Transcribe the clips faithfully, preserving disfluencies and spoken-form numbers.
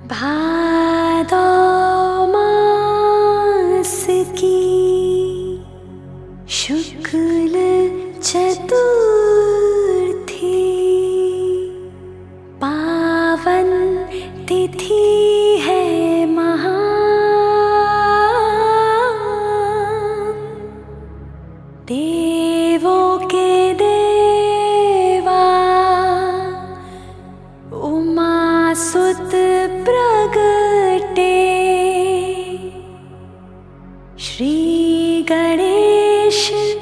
भादौ मास की शुक्ल चतुर्थी पावन तिथि है महान। देवों के देवा उमा सुत प्रगटे, श्री गणेश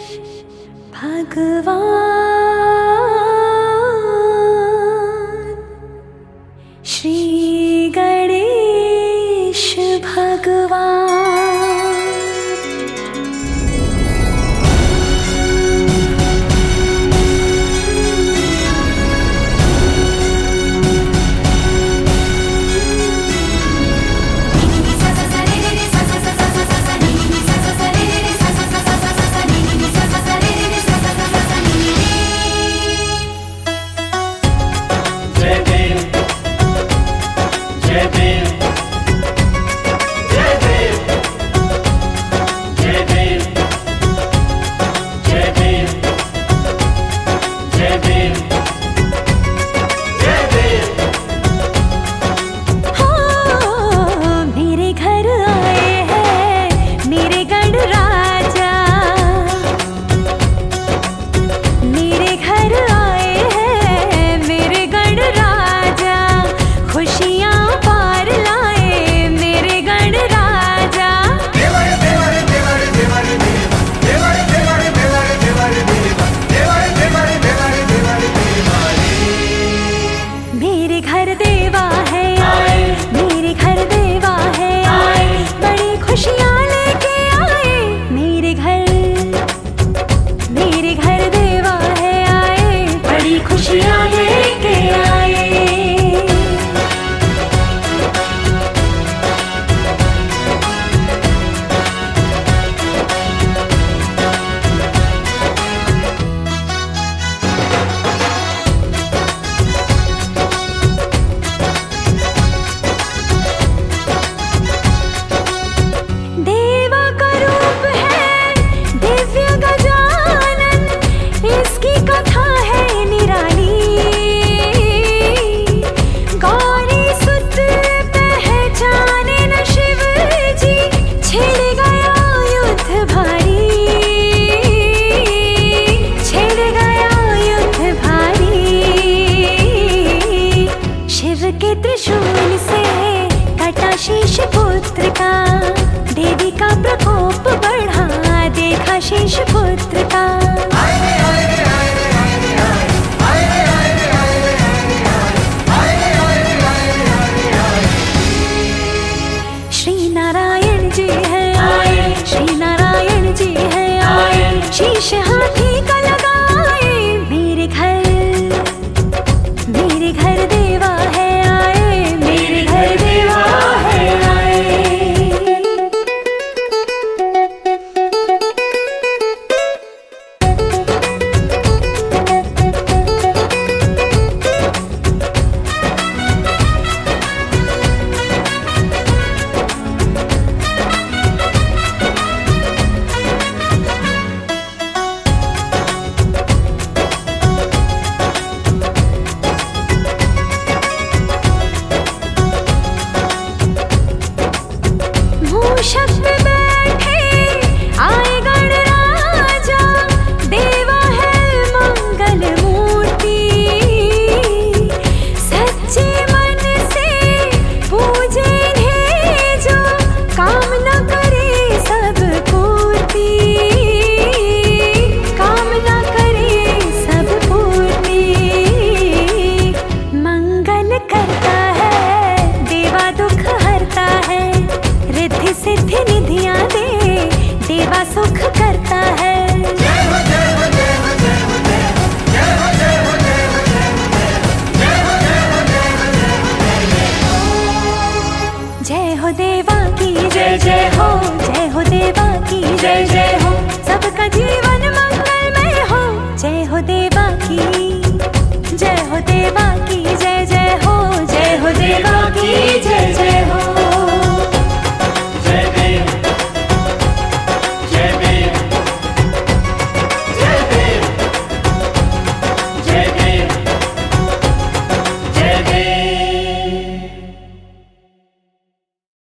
भगवान, श्री गणेश भगवान। शीश पुत्र का देवी का प्रकोप बढ़ा, देखा शीश पुत्र का। श्री नारायण जी है आए, श्री नारायण जी है आए, शीश हाथी का लगाए, मेरे घर मेरे घर देवा है आए, मेरे घर देवा है आए। मूषक पे बैठे आए गणराजा, देवा है मंगल मूर्ति, सच्चे मन से पूजे इन्हें जो, कामना करे सब पूर्ति, कामना करे सब पूर्ति। मंगल करता है देवा, दुख हरता है, रिद्धि सिद्धि निधियां दे, देवा सुख करता है। जय हो जय हो जय हो जय हो जय हो, जय हो जय हो जय हो जय हो जय हो, जय हो जय हो जय हो जय हो जय हो। जय हो देवा की जय जय हो, जय हो देवा की जय जय हो, सबका जीवन